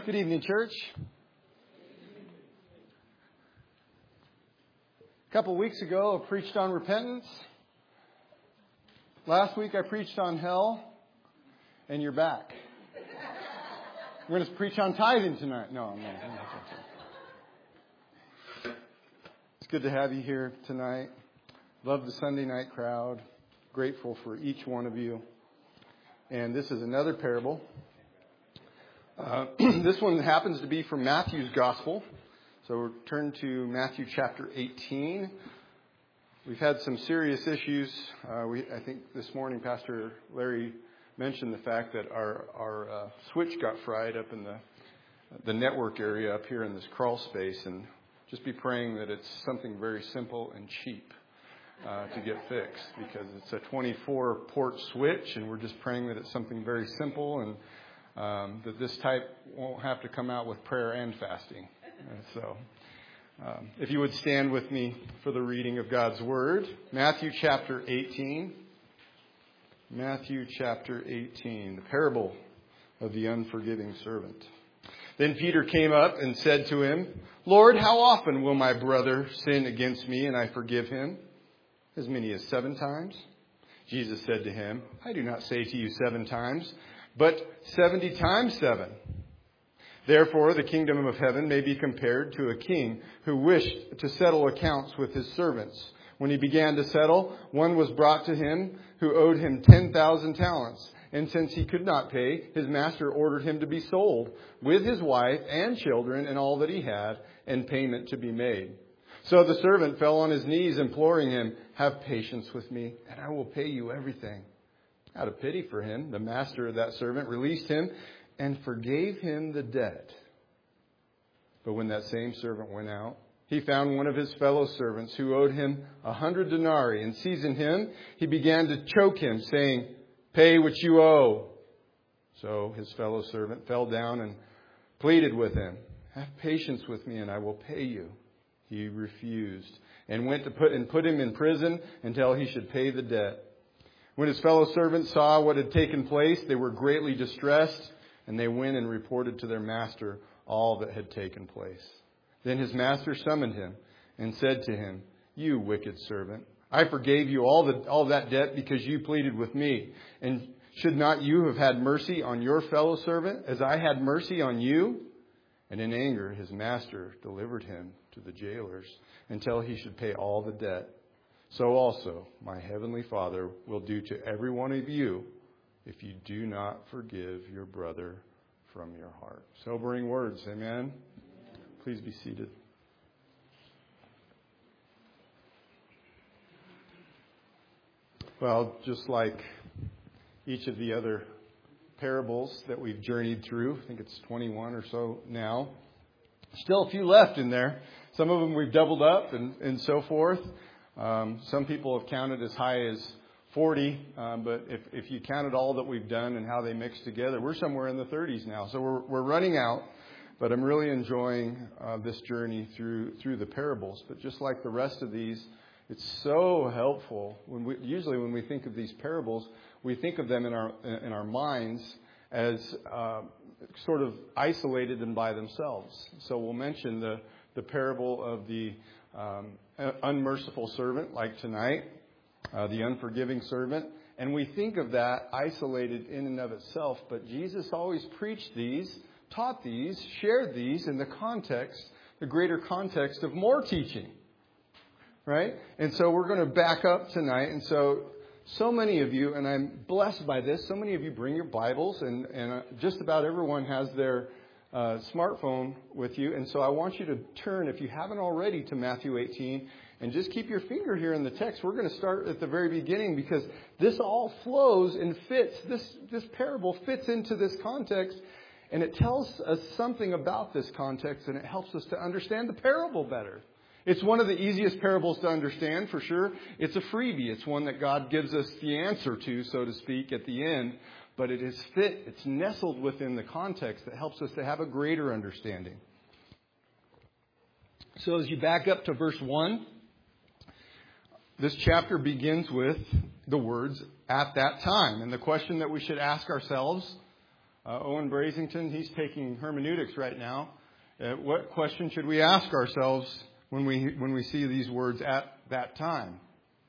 Good evening, church. A couple weeks ago, I preached on repentance. Last week, I preached on hell. And you're back. We're going to preach on tithing tonight. No, I'm not. It's good to have you here tonight. Love the Sunday night crowd. Grateful for each one of you. And this is another parable. This one happens to be from Matthew's Gospel. So we'll turn to Matthew chapter 18. We've had some serious issues. I think this morning Pastor Larry mentioned the fact that our switch got fried up in the network area up here in this crawl space. And just be praying that it's something very simple and cheap to get fixed, because it's a 24-port switch, and we're just praying that it's something very simple and that this type won't have to come out with prayer and fasting. And so if you would stand with me for the reading of God's Word. Matthew chapter 18. Matthew chapter 18, the parable of the unforgiving servant. Then Peter came up and said to him, "Lord, how often will my brother sin against me and I forgive him? As many as 7 times?" Jesus said to him, "I do not say to you 7 times, but 70 times 7. Therefore, the kingdom of heaven may be compared to a king who wished to settle accounts with his servants. When he began to settle, one was brought to him who owed him 10,000 talents. And since he could not pay, his master ordered him to be sold, with his wife and children and all that he had, and payment to be made. So the servant fell on his knees, imploring him, 'Have patience with me, and I will pay you everything.' Out of pity for him, the master of that servant released him and forgave him the debt. But when that same servant went out, he found one of his fellow servants who owed him 100 denarii, and seizing him, he began to choke him, saying, 'Pay what you owe.' So his fellow servant fell down and pleaded with him, 'Have patience with me, and I will pay you.' He refused, and went to put him in prison until he should pay the debt. When his fellow servants saw what had taken place, they were greatly distressed, and they went and reported to their master all that had taken place. Then his master summoned him and said to him, 'You wicked servant, I forgave you all that debt because you pleaded with me. And should not you have had mercy on your fellow servant as I had mercy on you?' And in anger, his master delivered him to the jailers until he should pay all the debt. So also my heavenly Father will do to every one of you if you do not forgive your brother from your heart." Sobering words, amen? Please be seated. Well, just like each of the other parables that we've journeyed through, I think it's 21 or so now. Still a few left in there. Some of them we've doubled up and so forth. Some people have counted as high as 40, but if you counted all that we've done and how they mix together, we're somewhere in the 30s now. So we're running out, but I'm really enjoying this journey through the parables. But just like the rest of these, it's so helpful. Usually when we think of these parables, we think of them in our minds as sort of isolated and by themselves. So we'll mention the parable of the unmerciful servant, like tonight, the unforgiving servant. And we think of that isolated in and of itself. But Jesus always preached these, taught these, shared these in the context, the greater context of more teaching. Right? And so we're going to back up tonight. And so many of you, and I'm blessed by this, so many of you bring your Bibles, and just about everyone has their smartphone with you. And so I want you to turn, if you haven't already, to Matthew 18, and just keep your finger here in the text. We're going to start at the very beginning, because this all flows and fits. This parable fits into this context, and it tells us something about this context, and it helps us to understand the parable better. It's one of the easiest parables to understand, for sure. It's a freebie. It's one that God gives us the answer to, so to speak, at the end. But it is fit. It's nestled within the context that helps us to have a greater understanding. So as you back up to verse 1, this chapter begins with the words, "at that time." And the question that we should ask ourselves Owen Brasington, he's taking hermeneutics right now. What question should we ask ourselves when we see these words at that time?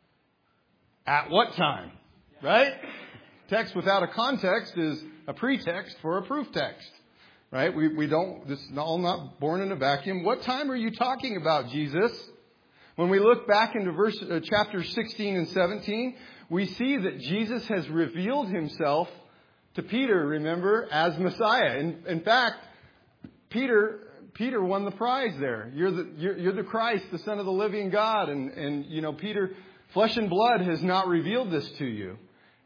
At what time? Right? Text without a context is a pretext for a proof text. Right? This is all not born in a vacuum. What time are you talking about, Jesus? When we look back into chapters 16 and 17, we see that Jesus has revealed himself to Peter, remember, as Messiah. In fact, Peter won the prize there. You're the Christ, the Son of the living God. And Peter, flesh and blood has not revealed this to you.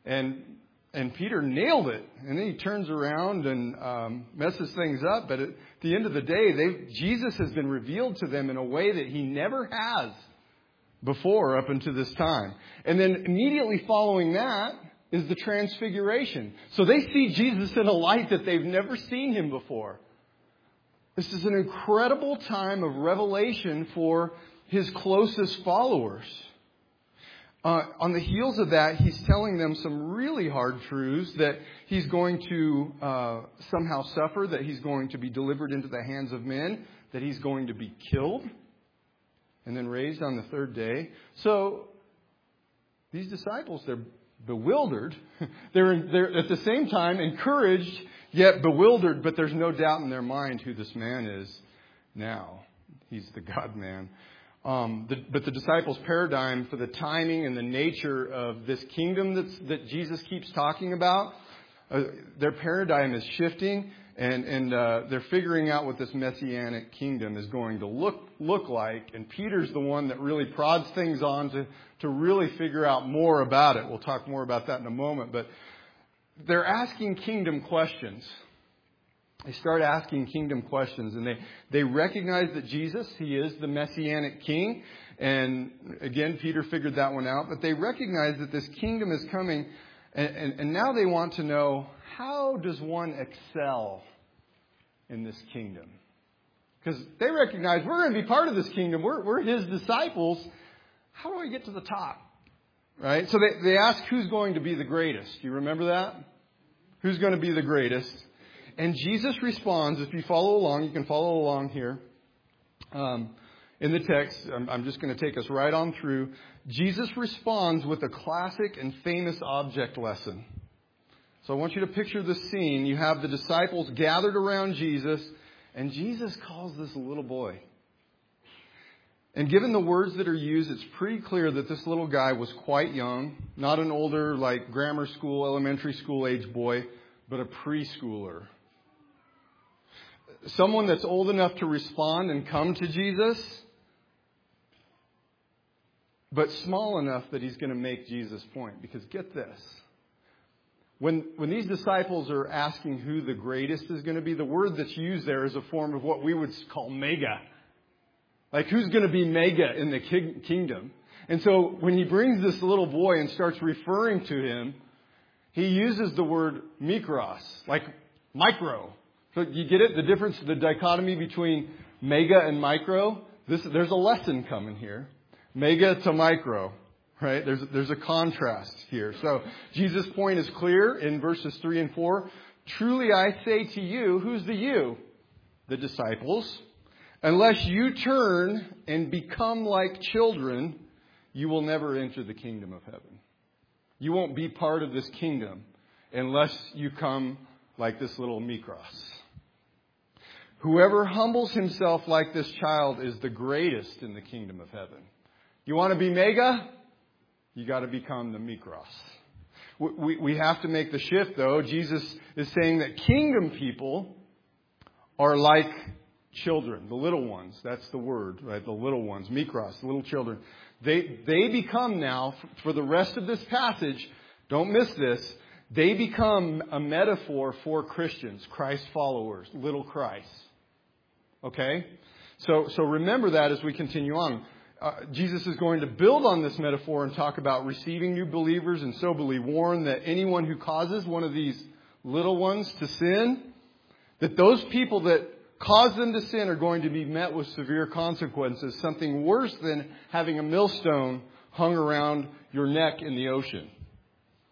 And Peter nailed it. And then he turns around and messes things up. But at the end of the day, Jesus has been revealed to them in a way that he never has before up until this time. And then immediately following that is the transfiguration. So they see Jesus in a light that they've never seen him before. This is an incredible time of revelation for his closest followers. On the heels of that, he's telling them some really hard truths, that he's going to somehow suffer, that he's going to be delivered into the hands of men, that he's going to be killed, and then raised on the third day. So these disciples, they're bewildered. They're at the same time encouraged, yet bewildered, but there's no doubt in their mind who this man is now. He's the God-man. But the disciples' paradigm for the timing and the nature of this kingdom that Jesus keeps talking about, their paradigm is shifting, and they're figuring out what this messianic kingdom is going to look like. And Peter's the one that really prods things on to really figure out more about it. We'll talk more about that in a moment. But they're asking kingdom questions. They start asking kingdom questions, and they recognize that Jesus, he is the Messianic King. And again, Peter figured that one out. But they recognize that this kingdom is coming, and now they want to know, how does one excel in this kingdom? Because they recognize we're going to be part of this kingdom. We're his disciples. How do I get to the top? Right? So they ask, who's going to be the greatest? Do you remember that? Who's going to be the greatest? And Jesus responds, if you follow along, you can follow along here in the text. I'm just going to take us right on through. Jesus responds with a classic and famous object lesson. So I want you to picture the scene. You have the disciples gathered around Jesus, and Jesus calls this little boy. And given the words that are used, it's pretty clear that this little guy was quite young, not an older, like grammar school, elementary school age boy, but a preschooler. Someone that's old enough to respond and come to Jesus, but small enough that he's going to make Jesus' point. Because get this. When these disciples are asking who the greatest is going to be, the word that's used there is a form of what we would call mega. Like, who's going to be mega in the kingdom? And so when he brings this little boy and starts referring to him, he uses the word mikros, like micro. So you get it? The difference, the dichotomy between mega and micro? There's a lesson coming here. Mega to micro, right? There's a contrast here. So Jesus' point is clear in verses 3 and 4. Truly I say to you, who's the you? The disciples. Unless you turn and become like children, you will never enter the kingdom of heaven. You won't be part of this kingdom unless you come like this little mikros. Whoever humbles himself like this child is the greatest in the kingdom of heaven. You want to be mega? You got to become the mikros. We have to make the shift, though. Jesus is saying that kingdom people are like children, the little ones. That's the word, right? The little ones, mikros, the little children. They become now, for the rest of this passage, don't miss this, they become a metaphor for Christians, Christ followers, little Christ. Okay? So remember that as we continue on. Jesus is going to build on this metaphor and talk about receiving new believers, and soberly warn that anyone who causes one of these little ones to sin, that those people that cause them to sin are going to be met with severe consequences, something worse than having a millstone hung around your neck in the ocean.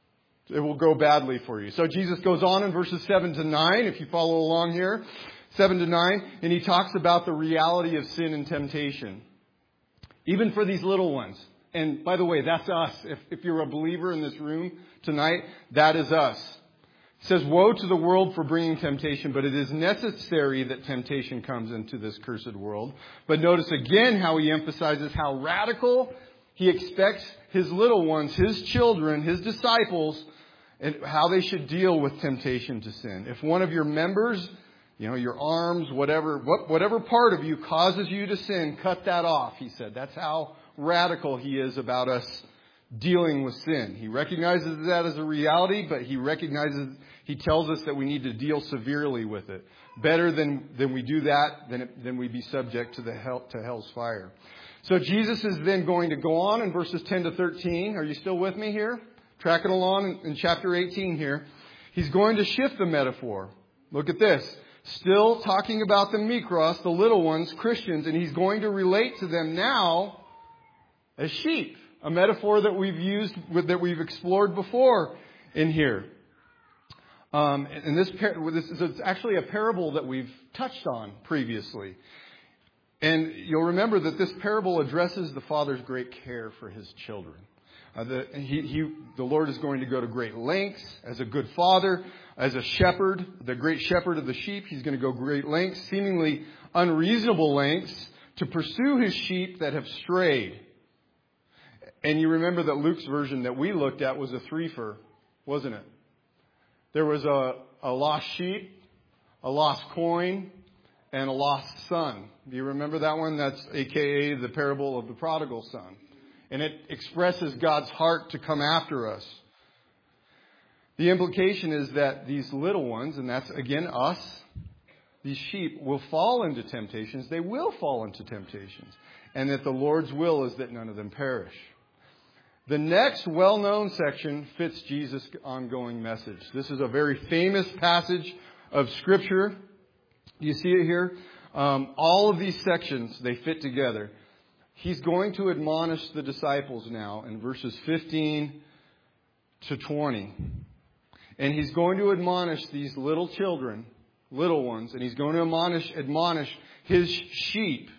It will go badly for you. So Jesus goes on in verses 7 to 9, if you follow along here, 7 to 9, and he talks about the reality of sin and temptation. Even for these little ones. And by the way, that's us. If you're a believer in this room tonight, that is us. It says, woe to the world for bringing temptation, but it is necessary that temptation comes into this cursed world. But notice again how he emphasizes how radical he expects his little ones, his children, his disciples, and how they should deal with temptation to sin. If one of your members, your arms, whatever part of you causes you to sin, cut that off, he said. That's how radical he is about us dealing with sin. He recognizes that as a reality, but he tells us that we need to deal severely with it. Better than we do that, than we be subject to hell's fire. So Jesus is then going to go on in verses 10 to 13. Are you still with me here? Tracking along in chapter 18 here. He's going to shift the metaphor. Look at this. Still talking about the mikros, the little ones, Christians, and he's going to relate to them now as sheep. A metaphor that we've used, that we've explored before in here. And this is actually a parable that we've touched on previously. And you'll remember that this parable addresses the Father's great care for his children. The Lord is going to go to great lengths as a good father, as a shepherd, the great shepherd of the sheep. He's going to go great lengths, seemingly unreasonable lengths, to pursue his sheep that have strayed. And you remember that Luke's version that we looked at was a threefer, wasn't it? There was a lost sheep, a lost coin, and a lost son. Do you remember that one? That's AKA the parable of the prodigal son. And it expresses God's heart to come after us. The implication is that these little ones, and that's again us, these sheep will fall into temptations. They will fall into temptations. And that the Lord's will is that none of them perish. The next well-known section fits Jesus' ongoing message. This is a very famous passage of Scripture. You see it here? All of these sections, they fit together. He's going to admonish the disciples now in verses 15 to 20. And he's going to admonish these little children, little ones, and he's going to admonish his sheep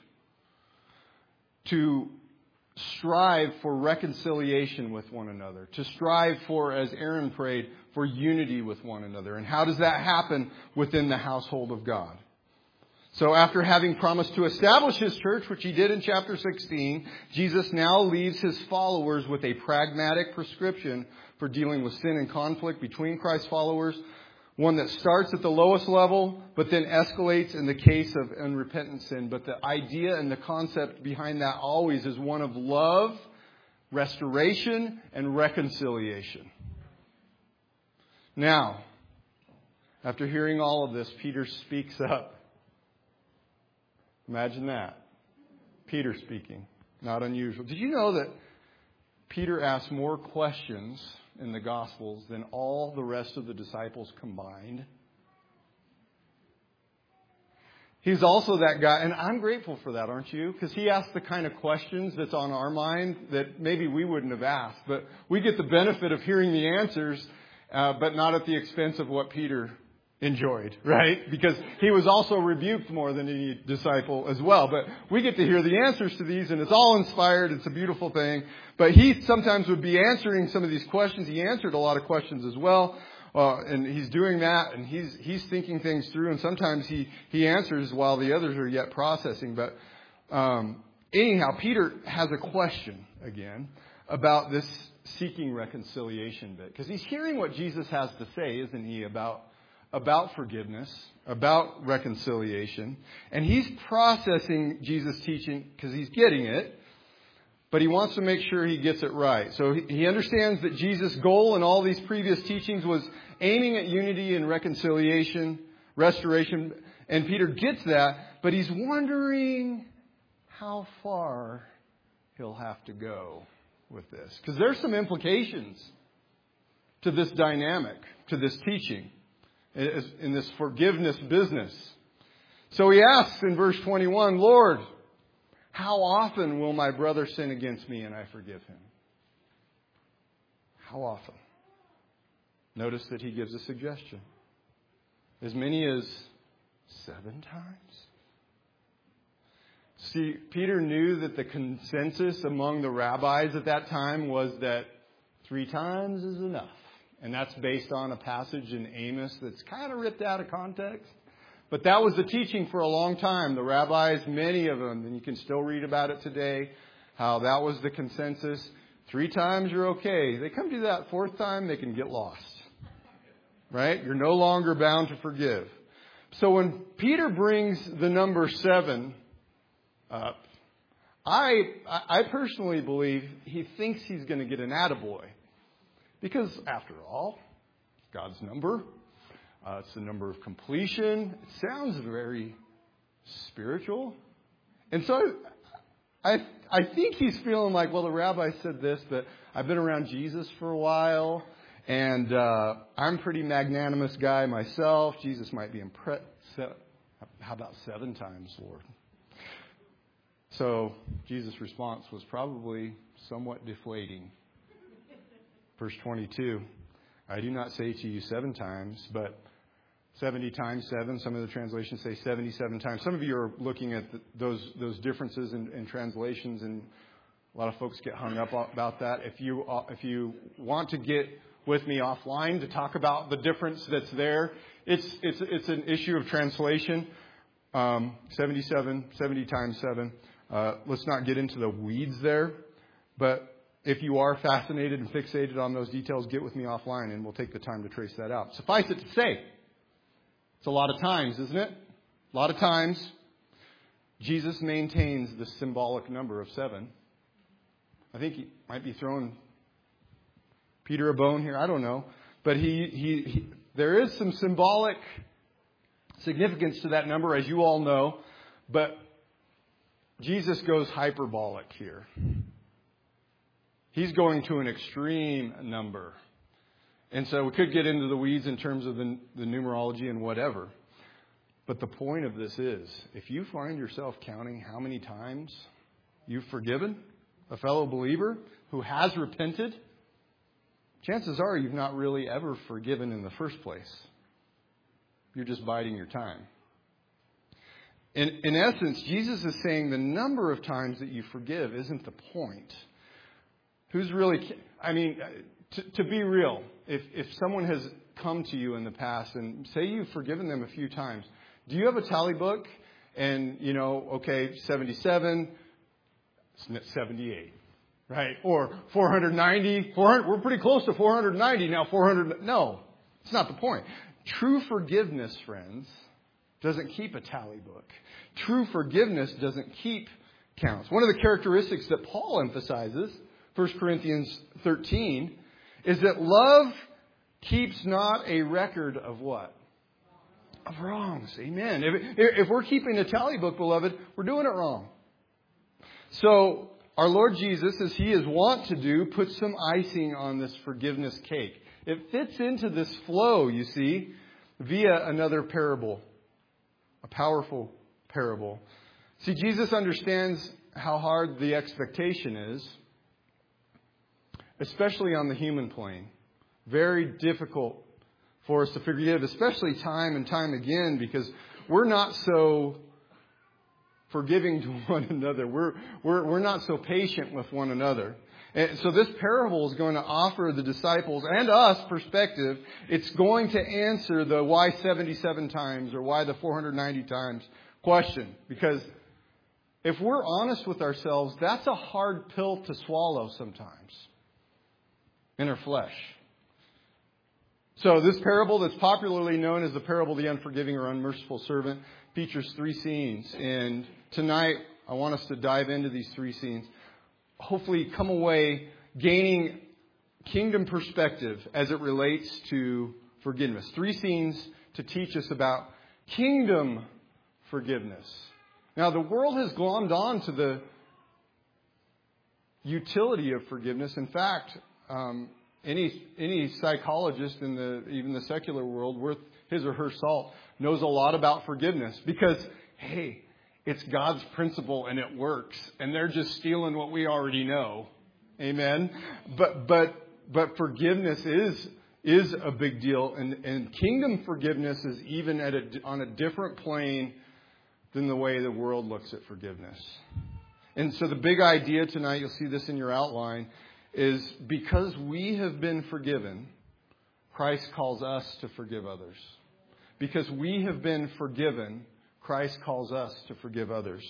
to strive for reconciliation with one another, to strive for, as Aaron prayed, for unity with one another. And how does that happen within the household of God? So after having promised to establish his church, which he did in chapter 16, Jesus now leaves his followers with a pragmatic prescription for dealing with sin and conflict between Christ's followers. One that starts at the lowest level, but then escalates in the case of unrepentant sin. But the idea and the concept behind that always is one of love, restoration, and reconciliation. Now, after hearing all of this, Peter speaks up. Imagine that. Peter speaking. Not unusual. Did you know that Peter asked more questions in the Gospels than all the rest of the disciples combined? He's also that guy, and I'm grateful for that, aren't you? Because he asked the kind of questions that's on our mind that maybe we wouldn't have asked. But we get the benefit of hearing the answers, but not at the expense of what Peter enjoyed, right? Because he was also rebuked more than any disciple as well. But we get to hear the answers to these, and it's all inspired. It's a beautiful thing. But he sometimes would be answering some of these questions. He answered a lot of questions as well. And he's doing that, and he's thinking things through. And sometimes he answers while the others are yet processing. But anyhow, Peter has a question again about this seeking reconciliation bit. Because he's hearing what Jesus has to say, isn't he, about forgiveness, about reconciliation. And he's processing Jesus' teaching because he's getting it, but he wants to make sure he gets it right. So he understands that Jesus' goal in all these previous teachings was aiming at unity and reconciliation, restoration, and Peter gets that, but he's wondering how far he'll have to go with this. Because there's some implications to this dynamic, to this teaching, in this forgiveness business. So he asks in verse 21, Lord, how often will my brother sin against me and I forgive him? How often? Notice that he gives a suggestion. As many as 7 times. See, Peter knew that the consensus among the rabbis at that time was that 3 times is enough. And that's based on a passage in Amos that's kind of ripped out of context. But that was the teaching for a long time. The rabbis, many of them, and you can still read about it today, how that was the consensus. 3 times you're okay. They come to that 4th time, they can get lost. Right? You're no longer bound to forgive. So when Peter brings the number 7 up, I personally believe he thinks he's going to get an attaboy. Because, after all, it's God's number. It's the number of completion. It sounds very spiritual. And so I think he's feeling like, well, the rabbi said this, but I've been around Jesus for a while, and I'm a pretty magnanimous guy myself. Jesus might be impressed. How about 7 times, Lord? So Jesus' response was probably somewhat deflating. Verse 22, I do not say to you 7 times, but 70 times 7. Some of the translations say 77 times. Some of you are looking at those differences in translations, and a lot of folks get hung up about that. If you want to get with me offline to talk about the difference that's there, it's an issue of translation. 70 times 7. Let's not get into the weeds there, but if you are fascinated and fixated on those details, get with me offline and we'll take the time to trace that out. Suffice it to say, it's a lot of times, isn't it? A lot of times, Jesus maintains the symbolic number of 7. I think he might be throwing Peter a bone here. I don't know. But there is some symbolic significance to that number, as you all know. But Jesus goes hyperbolic here. He's going to an extreme number. And so we could get into the weeds in terms of the numerology and whatever. But the point of this is, if you find yourself counting how many times you've forgiven a fellow believer who has repented, chances are you've not really ever forgiven in the first place. You're just biding your time. In essence, Jesus is saying the number of times that you forgive isn't the point. Who's really, to be real, if someone has come to you in the past and say you've forgiven them a few times, do you have a tally book? And, 77, 78, right? Or 490, we're pretty close to 490 now, 400. No, it's not the point. True forgiveness, friends, doesn't keep a tally book. True forgiveness doesn't keep counts. One of the characteristics that Paul emphasizes, 1 Corinthians 13, is that love keeps not a record of what? Of wrongs. Amen. If we're keeping a tally book, beloved, we're doing it wrong. So our Lord Jesus, as he is wont to do, puts some icing on this forgiveness cake. It fits into this flow, you see, via another parable. A powerful parable. See, Jesus understands how hard the expectation is, especially on the human plane. Very difficult for us to forgive, especially time and time again, because we're not so forgiving to one another. We're not so patient with one another. And so this parable is going to offer the disciples and us perspective. It's going to answer the why 77 times or why the 490 times question. Because if we're honest with ourselves, that's a hard pill to swallow sometimes in our flesh. So this parable that's popularly known as the parable of the unforgiving or unmerciful servant features 3 scenes. And tonight I want us to dive into these 3 scenes. Hopefully come away gaining kingdom perspective as it relates to forgiveness. 3 scenes to teach us about kingdom forgiveness. Now, the world has glommed on to the utility of forgiveness. In fact, any psychologist in even the secular world worth his or her salt knows a lot about forgiveness because, hey, it's God's principle and it works. And they're just stealing what we already know. Amen. But forgiveness is a big deal. And kingdom forgiveness is even on a different plane than the way the world looks at forgiveness. And so the big idea tonight, you'll see this in your outline, is because we have been forgiven, Christ calls us to forgive others. Because we have been forgiven, Christ calls us to forgive others.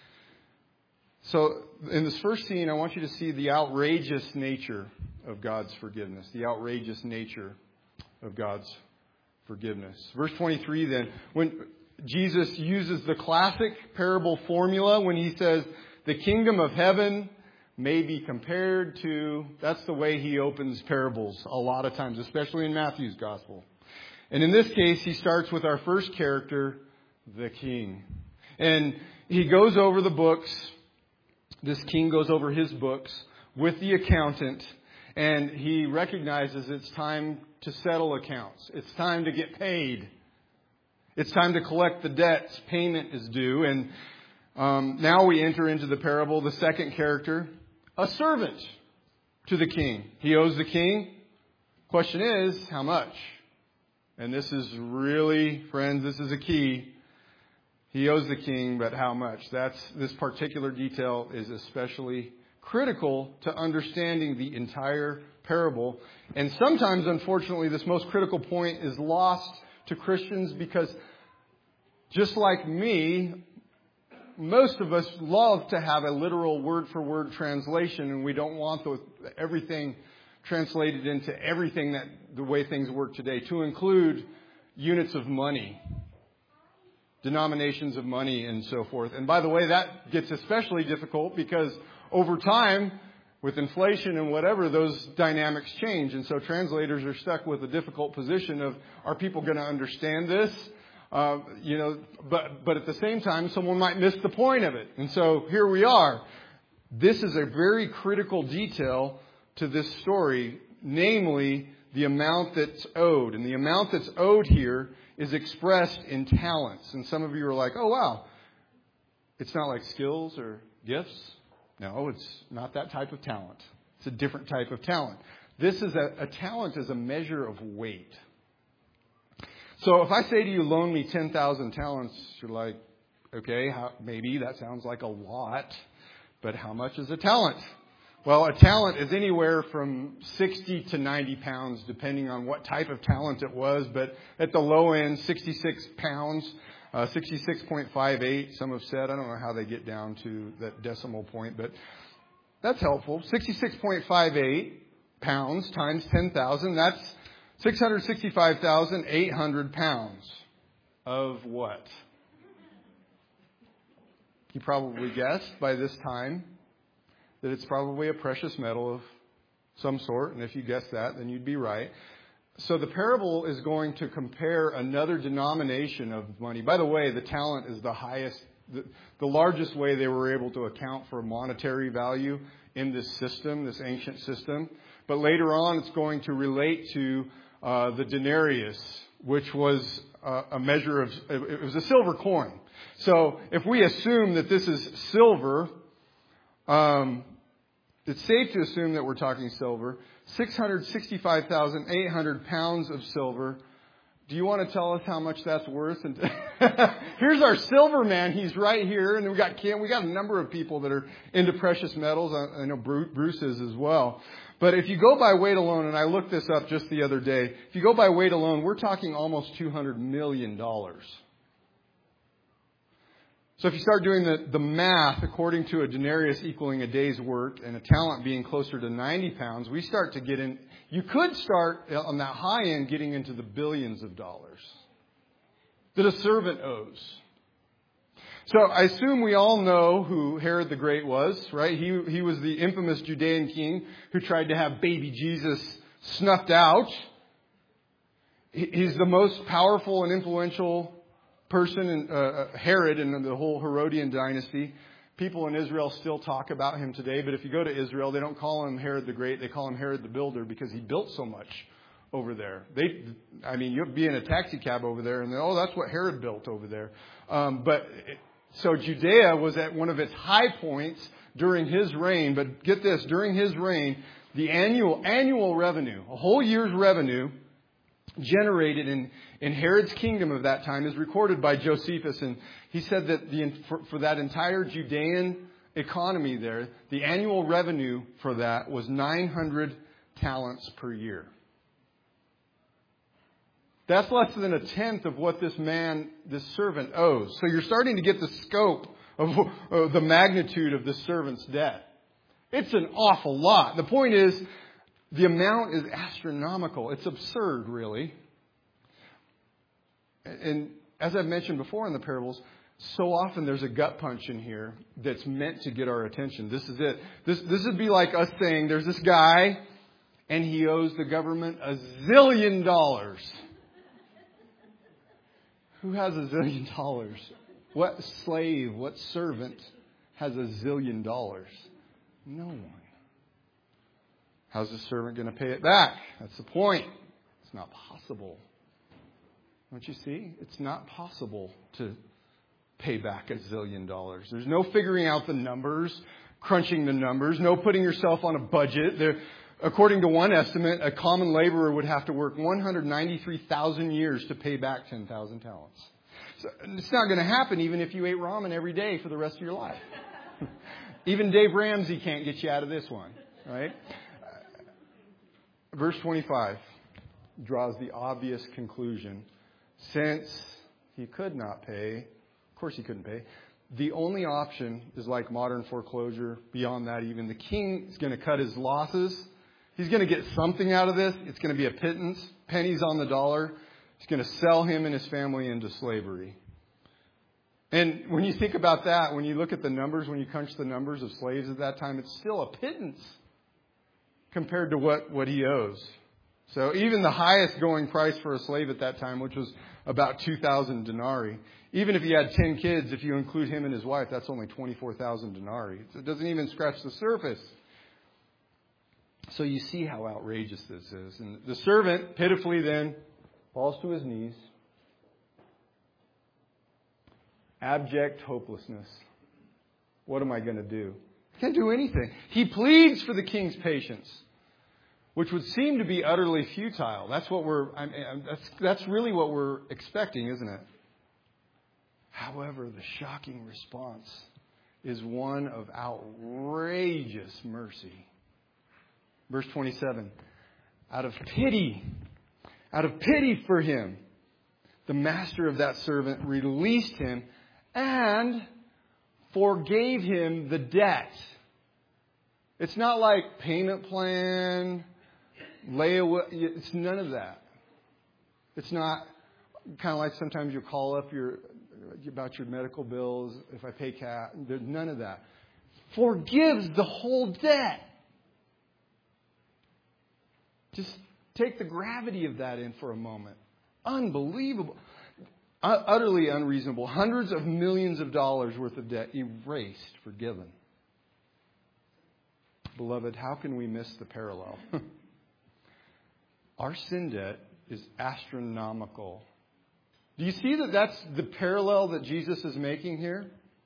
So in this first scene, I want you to see the outrageous nature of God's forgiveness. The outrageous nature of God's forgiveness. Verse 23 then, when Jesus uses the classic parable formula when he says, the kingdom of heaven may be compared to, that's the way he opens parables a lot of times, especially in Matthew's gospel. And in this case, he starts with our first character, the king. And he goes over the books. This king goes over his books with the accountant, and he recognizes it's time to settle accounts. It's time to get paid. It's time to collect the debts. Payment is due. And now we enter into the parable, the second character, a servant to the king. He owes the king. Question is, how much? And this is really, friends, this is a key. He owes the king, but how much? This particular detail is especially critical to understanding the entire parable. And sometimes, unfortunately, this most critical point is lost to Christians because just like me, most of us love to have a literal word-for-word translation, and we don't want everything translated into everything that the way things work today, to include units of money, denominations of money, and so forth. And by the way, that gets especially difficult because over time, with inflation and whatever, those dynamics change. And so translators are stuck with a difficult position of, are people going to understand this? But at the same time, someone might miss the point of it. And so here we are. This is a very critical detail to this story, namely the amount that's owed. And the amount that's owed here is expressed in talents. And some of you are like, oh, wow, it's not like skills or gifts. No, it's not that type of talent. It's a different type of talent. This is a talent is a measure of weight. So if I say to you, loan me 10,000 talents, you're like, okay, maybe that sounds like a lot, but how much is a talent? Well, a talent is anywhere from 60 to 90 pounds, depending on what type of talent it was. But at the low end, 66 pounds, 66.58, some have said. I don't know how they get down to that decimal point, but that's helpful. 66.58 pounds times 10,000, that's 665,800 pounds of what? You probably guessed by this time that it's probably a precious metal of some sort. And if you guessed that, then you'd be right. So the parable is going to compare another denomination of money. By the way, the talent is the highest, the largest way they were able to account for monetary value in this system, this ancient system. But later on, it's going to relate to the denarius, which was a measure of, it was a silver coin. So if we assume that this is silver, it's safe to assume that we're talking silver. 665,800 pounds of silver. Do you want to tell us how much that's worth? And here's our silver man. He's right here. And we got a number of people that are into precious metals. I know Bruce is as well. But if you go by weight alone, and I looked this up just the other day, if you go by weight alone, we're talking almost $200 million. So if you start doing the math, according to a denarius equaling a day's work and a talent being closer to 90 pounds, we start to get in. You could start on that high end getting into the billions of dollars that a servant owes. So I assume we all know who Herod the Great was, right? He was the infamous Judean king who tried to have baby Jesus snuffed out. He's the most powerful and influential person, in Herod and the whole Herodian dynasty. People in Israel still talk about him today, but if you go to Israel, they don't call him Herod the Great. They call him Herod the Builder because he built so much over there. You'll be in a taxi cab over there and that's what Herod built over there. So Judea was at one of its high points during his reign. But get this, during his reign, The annual revenue, a whole year's revenue generated in Herod's kingdom of that time is recorded by Josephus. And he said that for that entire Judean economy there, the annual revenue for that was 900 talents per year. That's less than a tenth of what this servant owes. So you're starting to get the scope of the magnitude of this servant's debt. It's an awful lot. The point is, the amount is astronomical. It's absurd, really. And as I've mentioned before in the parables, so often there's a gut punch in here that's meant to get our attention. This is it. This would be like us saying, there's this guy, and he owes the government $1 zillion. Who has $1 zillion? What slave, what servant has $1 zillion? No one. How's the servant going to pay it back? That's the point. It's not possible. Don't you see? It's not possible to pay back $1 zillion. There's no figuring out the numbers, crunching the numbers, no putting yourself on a budget. According to one estimate, a common laborer would have to work 193,000 years to pay back 10,000 talents. So it's not going to happen even if you ate ramen every day for the rest of your life. Even Dave Ramsey can't get you out of this one, right? Verse 25 draws the obvious conclusion. Since he could not pay, of course he couldn't pay, the only option is like modern foreclosure. Beyond that even, the king is going to cut his losses. He's going to get something out of this. It's going to be a pittance, pennies on the dollar. He's going to sell him and his family into slavery. And when you think about that, when you look at the numbers, when you crunch the numbers of slaves at that time, it's still a pittance compared to what he owes. So even the highest going price for a slave at that time, which was about 2,000 denarii, even if he had 10 kids, if you include him and his wife, that's only 24,000 denarii. So it doesn't even scratch the surface. So you see how outrageous this is. And the servant pitifully then falls to his knees. Abject hopelessness. What am I going to do? I can't do anything. He pleads for the king's patience, which would seem to be utterly futile. That's really what we're expecting, isn't it? However, the shocking response is one of outrageous mercy. Verse 27, out of pity for him, the master of that servant released him and forgave him the debt. It's not like payment plan, layaway. It's none of that. It's not kind of like sometimes you call up about your medical bills. If I pay cash, there's none of that. Forgives the whole debt. Just take the gravity of that in for a moment. Unbelievable. Utterly unreasonable. Hundreds of millions of dollars worth of debt erased, forgiven. Beloved, how can we miss the parallel? Our sin debt is astronomical. Do you see that that's the parallel that Jesus is making here?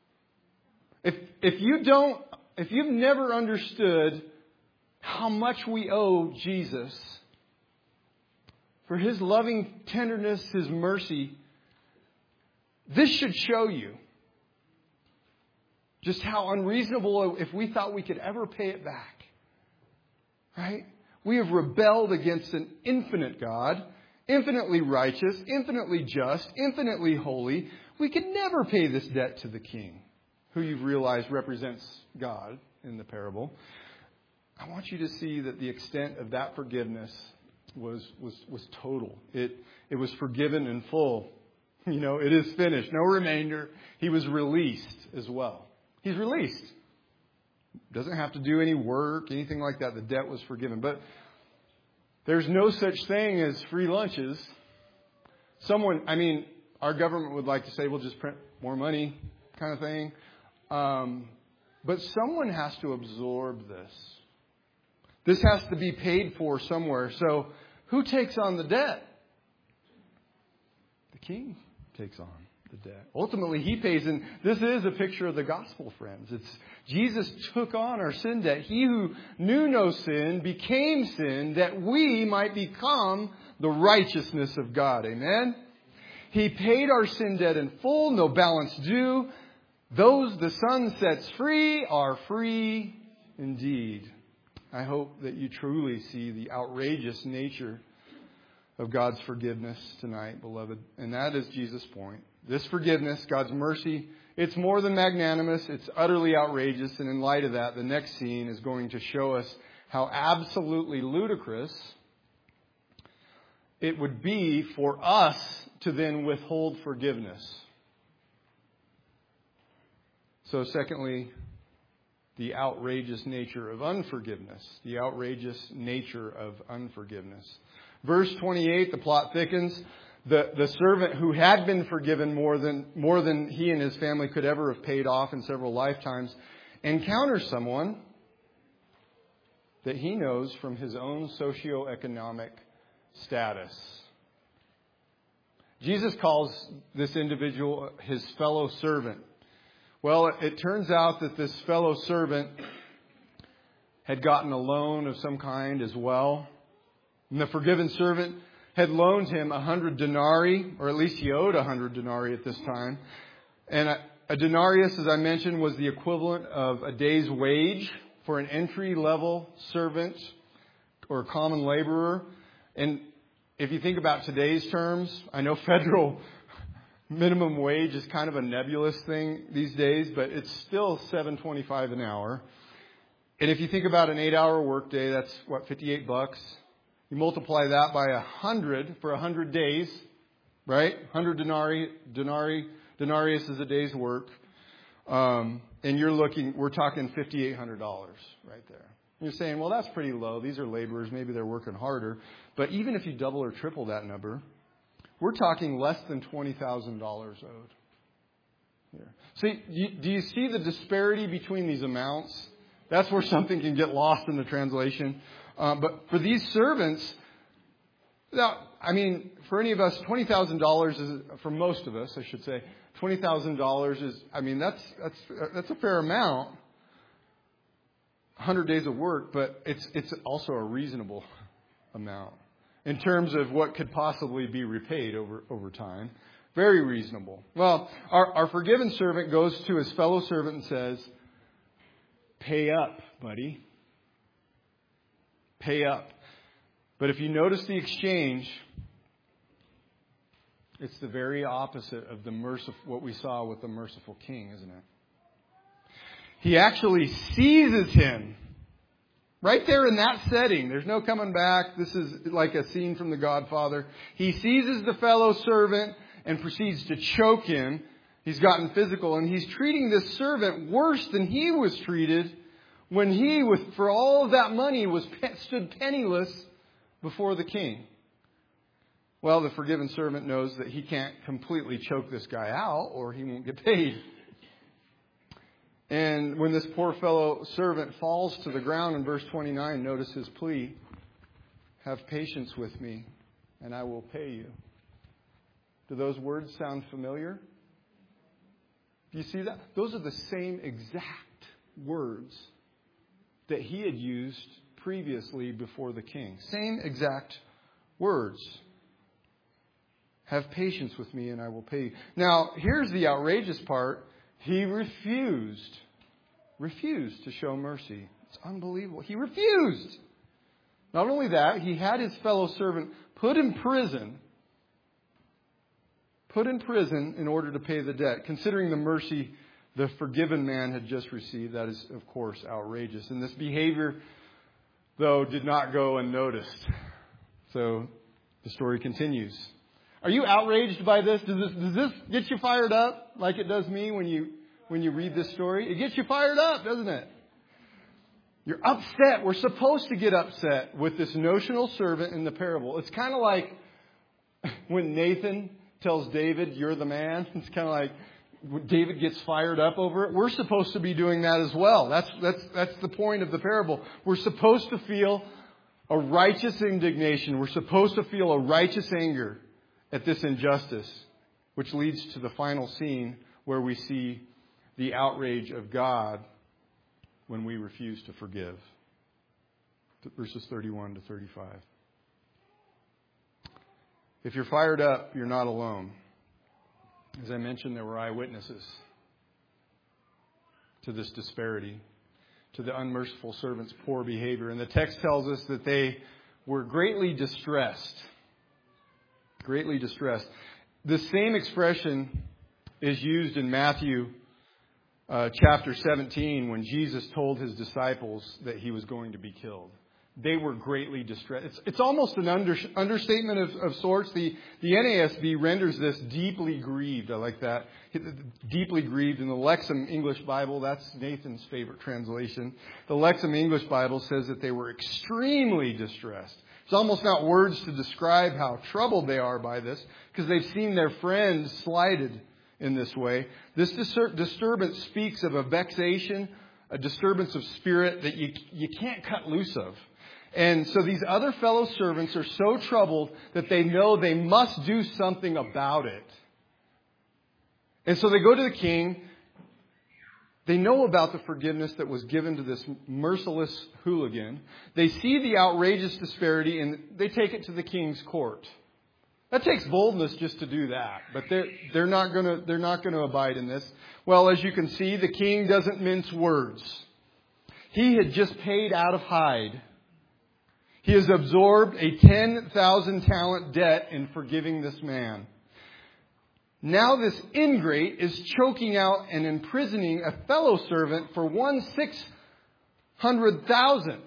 If you've never understood how much we owe Jesus for His loving tenderness, His mercy, this should show you just how unreasonable if we thought we could ever pay it back. Right? We have rebelled against an infinite God, infinitely righteous, infinitely just, infinitely holy. We could never pay this debt to the King, who you've realized represents God in the parable. I want you to see that the extent of that forgiveness was total. It was forgiven in full. You know, it is finished. No remainder. He was released as well. He's released. Doesn't have to do any work, anything like that. The debt was forgiven. But there's no such thing as free lunches. Our government would like to say, we'll just print more money kind of thing. But someone has to absorb this. This has to be paid for somewhere. So who takes on the debt? The King takes on the debt. Ultimately, He pays. And this is a picture of the gospel, friends. It's Jesus took on our sin debt. He who knew no sin became sin that we might become the righteousness of God. Amen? He paid our sin debt in full, no balance due. Those the Son sets free are free indeed. I hope that you truly see the outrageous nature of God's forgiveness tonight, beloved. And that is Jesus' point. This forgiveness, God's mercy, it's more than magnanimous. It's utterly outrageous. And in light of that, the next scene is going to show us how absolutely ludicrous it would be for us to then withhold forgiveness. So secondly, the outrageous nature of unforgiveness. The outrageous nature of unforgiveness. Verse 28, the plot thickens. The servant who had been forgiven more than he and his family could ever have paid off in several lifetimes encounters someone that he knows from his own socioeconomic status. Jesus calls this individual his fellow servant. Well, it turns out that this fellow servant had gotten a loan of some kind as well. And the forgiven servant had loaned him 100 denarii, or at least he owed 100 denarii at this time. And a denarius, as I mentioned, was the equivalent of a day's wage for an entry-level servant or common laborer. And if you think about today's terms, I know federal minimum wage is kind of a nebulous thing these days, but it's still $7.25 an hour. And if you think about an 8-hour workday, that's what, $58? You multiply that by 100 for 100 days, right? 100 denarius is a day's work. And we're talking $5,800 right there. And you're saying, well, that's pretty low. These are laborers. Maybe they're working harder. But even if you double or triple that number, we're talking less than $20,000 owed here. See, do you see the disparity between these amounts? That's where something can get lost in the translation. But for these servants, now, I mean, for any of us, $20,000 is, for most of us, I should say, $20,000 is, I mean, that's a fair amount. 100 days of work, but it's also a reasonable amount in terms of what could possibly be repaid over time. Very reasonable. Well, our forgiven servant goes to his fellow servant and says, pay up, buddy. Pay up. But if you notice the exchange, it's the very opposite of what we saw with the merciful king, isn't it? He actually seizes him. Right there in that setting. There's no coming back. This is like a scene from The Godfather. He seizes the fellow servant and proceeds to choke him. He's gotten physical, and he's treating this servant worse than he was treated when he, for all of that money, stood penniless before the king. Well, the forgiven servant knows that he can't completely choke this guy out or he won't get paid. And when this poor fellow servant falls to the ground in verse 29, notice his plea, have patience with me and I will pay you. Do those words sound familiar? Do you see that? Those are the same exact words that he had used previously before the king. Same exact words. Have patience with me and I will pay you. Now, here's the outrageous part. He refused to show mercy. It's unbelievable. He refused. Not only that, he had his fellow servant put in prison in order to pay the debt. Considering the mercy the forgiven man had just received, that is, of course, outrageous. And this behavior, though, did not go unnoticed. So the story continues. Are you outraged by this? Does this get you fired up like it does me when you read this story? It gets you fired up, doesn't it? You're upset. We're supposed to get upset with this notional servant in the parable. It's kind of like when Nathan tells David, you're the man. It's kind of like David gets fired up over it. We're supposed to be doing that as well. That's the point of the parable. We're supposed to feel a righteous indignation. We're supposed to feel a righteous anger at this injustice. which leads to the final scene where we see the outrage of God when we refuse to forgive. Verses 31 to 35. If you're fired up, you're not alone. As I mentioned, there were eyewitnesses to this disparity, to the unmerciful servant's poor behavior. And the text tells us that they were greatly distressed. Greatly distressed. The same expression is used in Matthew chapter 17 when Jesus told his disciples that he was going to be killed. They were greatly distressed. It's almost an understatement of sorts. The NASB renders this deeply grieved. I like that. Deeply grieved. In the Lexham English Bible, that's Nathan's favorite translation. The Lexham English Bible says that they were extremely distressed. It's almost not words to describe how troubled they are by this, because they've seen their friends slighted in this way. This disturbance speaks of a vexation, a disturbance of spirit that you can't cut loose of. And so these other fellow servants are so troubled that they know they must do something about it. And so they go to the king. They know about the forgiveness that was given to this merciless hooligan. They see the outrageous disparity and they take it to the king's court. That takes boldness just to do that, but they're not going to abide in this. Well, as you can see, the king doesn't mince words. He had just paid out of hide. He has absorbed a 10,000 talent debt in forgiving this man. Now this ingrate is choking out and imprisoning a fellow servant for 1/600,000th. Do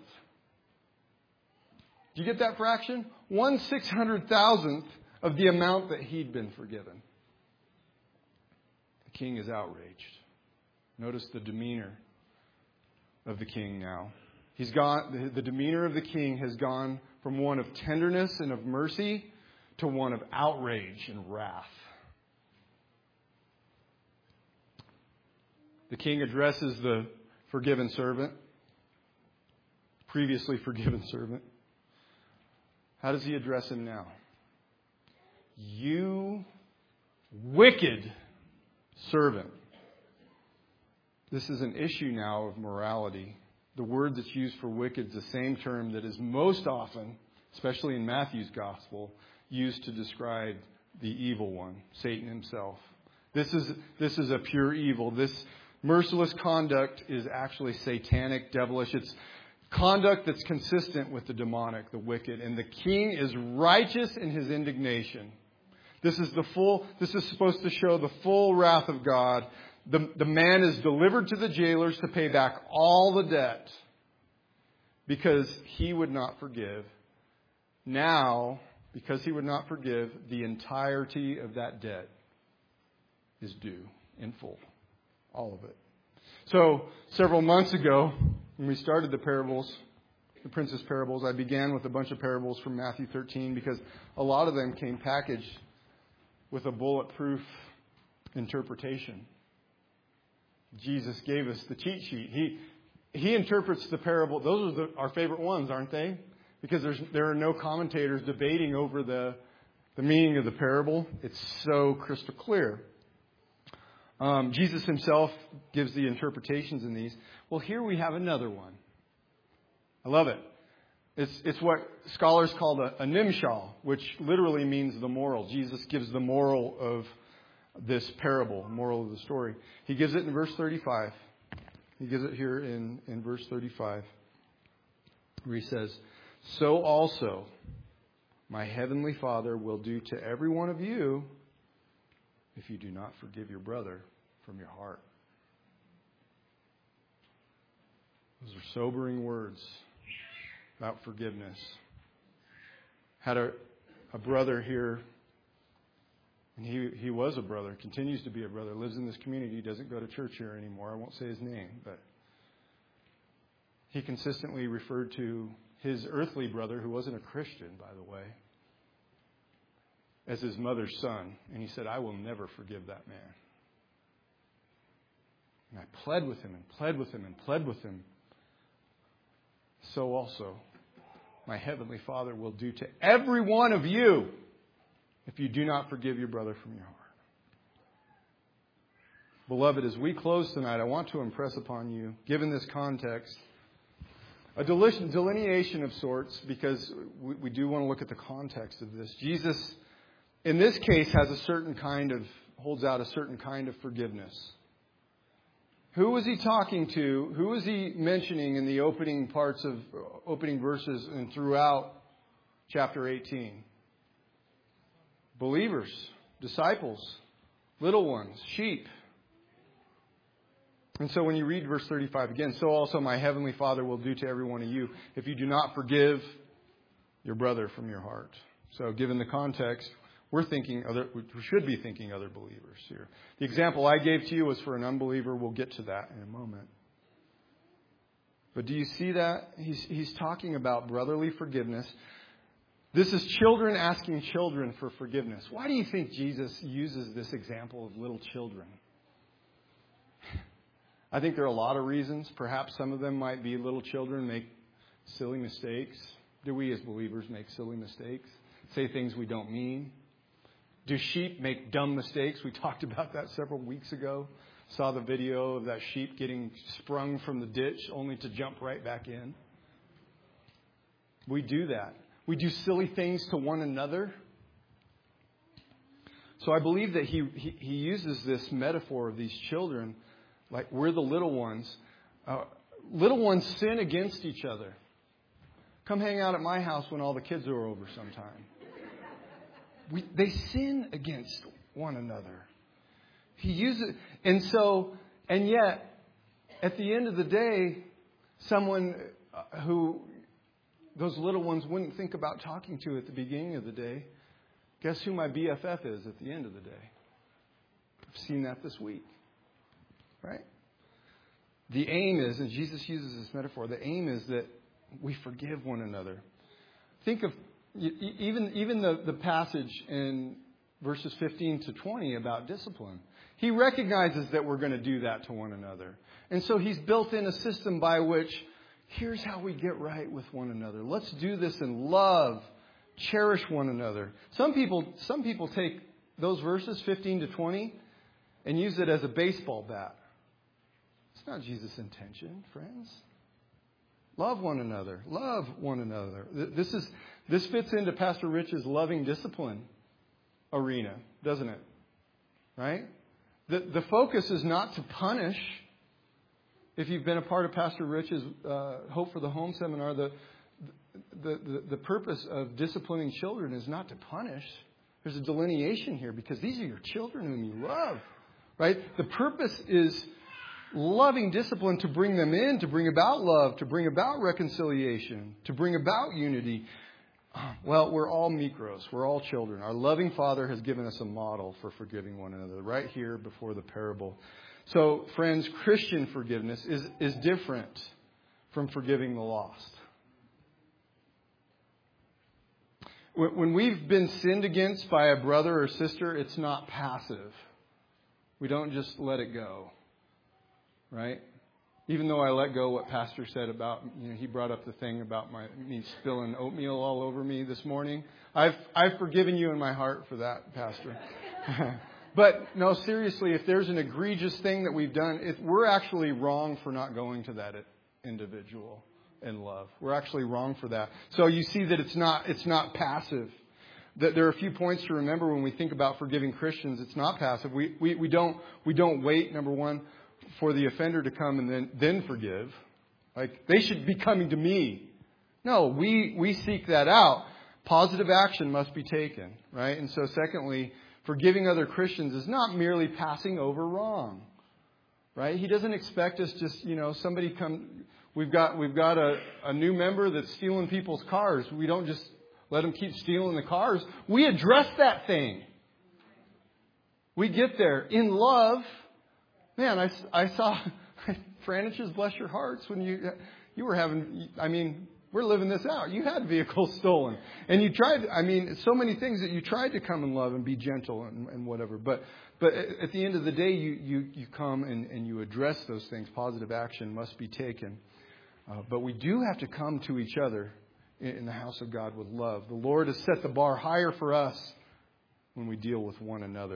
you get that fraction? 1/600,000th of the amount that he'd been forgiven. The king is outraged. Notice the demeanor of the king now. The demeanor of the king has gone from one of tenderness and of mercy to one of outrage and wrath. The king addresses the forgiven servant, previously forgiven servant. How does he address him now? You wicked servant. This is an issue now of morality. The word that's used for wicked is the same term that is most often, especially in Matthew's gospel, used to describe the evil one, Satan himself. This is a pure evil. This merciless conduct is actually satanic, devilish. It's conduct that's consistent with the demonic, the wicked. And the king is righteous in his indignation. This is supposed to show the full wrath of God. The man is delivered to the jailers to pay back all the debt because he would not forgive. Now, because he would not forgive, the entirety of that debt is due in full. All of it. So, several months ago, when we started the parables, the Princess Parables, I began with a bunch of parables from Matthew 13 because a lot of them came packaged with a bulletproof interpretation. Jesus gave us the cheat sheet. He interprets the parable. Those are our favorite ones, aren't they? Because there are no commentators debating over the meaning of the parable. It's so crystal clear. Jesus himself gives the interpretations in these. Well, here we have another one. I love it. It's what scholars call a nimshal, which literally means the moral. Jesus gives the moral of this parable, moral of the story. He gives it in verse 35. He gives it here in verse 35, where he says, "So also my heavenly Father will do to every one of you if you do not forgive your brother from your heart." Those are sobering words about forgiveness. Had a brother here, and he was a brother, continues to be a brother, lives in this community, doesn't go to church here anymore. I won't say his name, but he consistently referred to his earthly brother, who wasn't a Christian, by the way, as his mother's son. And he said, "I will never forgive that man." And I pled with him and pled with him and pled with him. So also my heavenly Father will do to every one of you if you do not forgive your brother from your heart. Beloved, as we close tonight, I want to impress upon you, given this context, a delineation of sorts, because we do want to look at the context of this. Jesus, in this case, holds out a certain kind of forgiveness. Who was he talking to? Who was he mentioning in the opening verses and throughout chapter 18? Believers, disciples, little ones, sheep. And so when you read verse 35 again, so also my heavenly Father will do to every one of you if you do not forgive your brother from your heart. So given the context, we should be thinking other believers here. The example I gave to you was for an unbeliever. We'll get to that in a moment. But do you see that? He's talking about brotherly forgiveness. This is children asking children for forgiveness. Why do you think Jesus uses this example of little children? I think there are a lot of reasons. Perhaps some of them might be little children make silly mistakes. Do we as believers make silly mistakes? Say things we don't mean? Do sheep make dumb mistakes? We talked about that several weeks ago. Saw the video of that sheep getting sprung from the ditch only to jump right back in. We do that. We do silly things to one another. So I believe that he uses this metaphor of these children like we're the little ones. Little ones sin against each other. Come hang out at my house when all the kids are over sometime. They sin against one another. He uses, and yet, at the end of the day, someone who those little ones wouldn't think about talking to at the beginning of the day, guess who my BFF is at the end of the day? I've seen that this week. Right? The aim is, and Jesus uses this metaphor, the aim is that we forgive one another. Think of even the passage in verses 15 to 20 about discipline. He recognizes that we're going to do that to one another. And so he's built in a system by which, here's how we get right with one another. Let's do this in love. Cherish one another. Some people take those verses, 15 to 20, and use it as a baseball bat. It's not Jesus' intention, friends. Love one another. Love one another. This fits into Pastor Rich's loving discipline arena, doesn't it? Right? The focus is not to punish. If you've been a part of Pastor Rich's Hope for the Home seminar, the purpose of disciplining children is not to punish. There's a delineation here because these are your children whom you love. Right? The purpose is loving discipline to bring them in, to bring about love, to bring about reconciliation, to bring about unity. Well, we're all mikros. We're all children. Our loving Father has given us a model for forgiving one another right here before the parable. So, friends, Christian forgiveness is different from forgiving the lost. When we've been sinned against by a brother or sister, it's not passive. We don't just let it go. Right? Even though I let go what Pastor said about, he brought up the thing about me spilling oatmeal all over me this morning. I've forgiven you in my heart for that, Pastor. But no, seriously, if there's an egregious thing that we've done, we're actually wrong for not going to that individual in love. We're actually wrong for that. So you see that it's not passive. That there are a few points to remember when we think about forgiving Christians. It's not passive. We don't wait, number one, for the offender to come and then forgive. Like, they should be coming to me. No, we seek that out. Positive action must be taken, right? And so secondly, forgiving other Christians is not merely passing over wrong, right? He doesn't expect us just, somebody come, we've got a new member that's stealing people's cars. We don't just let them keep stealing the cars. We address that thing. We get there in love. Man, I saw Franniches, bless your hearts, when you were having, we're living this out. You had vehicles stolen. And you tried, so many things that you tried to come and love and be gentle and whatever. But at the end of the day, you come and you address those things. Positive action must be taken. But we do have to come to each other in the house of God with love. The Lord has set the bar higher for us when we deal with one another.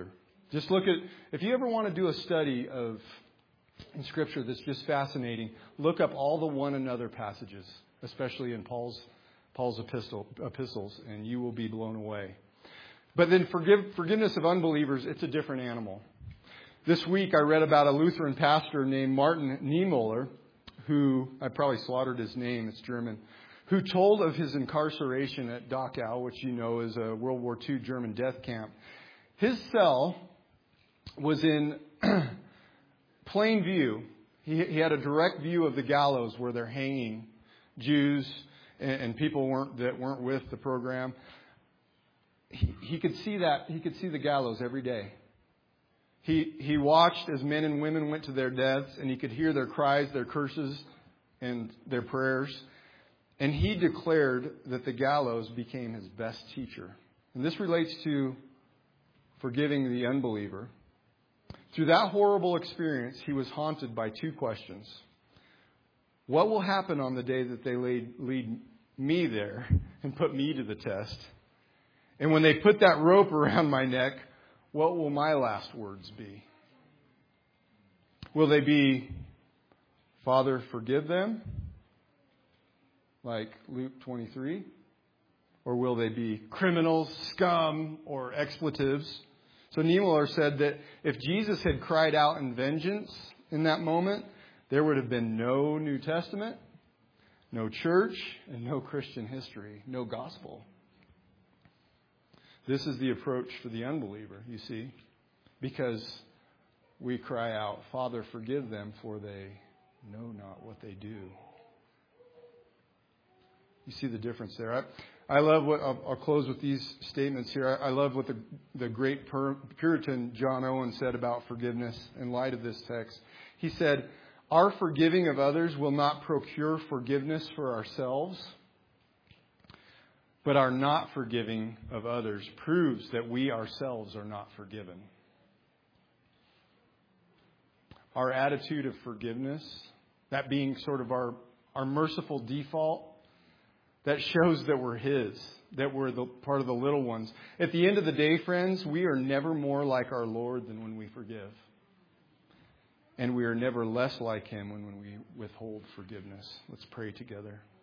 Just look at, if you ever want to do a study in Scripture that's just fascinating, look up all the one another passages, especially in Paul's epistles, and you will be blown away. But then forgiveness of unbelievers, it's a different animal. This week I read about a Lutheran pastor named Martin Niemöller, who, I probably slaughtered his name, it's German, who told of his incarceration at Dachau, which you know is a World War II German death camp. His cell was in plain view. He had a direct view of the gallows where they're hanging Jews and people that weren't with the program. He could see that. He could see the gallows every day. He watched as men and women went to their deaths, and he could hear their cries, their curses, and their prayers. And he declared that the gallows became his best teacher. And this relates to forgiving the unbeliever. Through that horrible experience, he was haunted by two questions. What will happen on the day that they lead me there and put me to the test? And when they put that rope around my neck, what will my last words be? Will they be, Father, forgive them, like Luke 23? Or will they be criminals, scum, or expletives? So Niemöller said that if Jesus had cried out in vengeance in that moment, there would have been no New Testament, no church, and no Christian history, no gospel. This is the approach for the unbeliever, you see, because we cry out, Father, forgive them, for they know not what they do. You see the difference there. I love what, I'll close with these statements here. I love what the great Puritan John Owen said about forgiveness in light of this text. He said, our forgiving of others will not procure forgiveness for ourselves, but our not forgiving of others proves that we ourselves are not forgiven. Our attitude of forgiveness, that being sort of our merciful default, that shows that we're His, that we're the part of the little ones. At the end of the day, friends, we are never more like our Lord than when we forgive. And we are never less like Him when we withhold forgiveness. Let's pray together.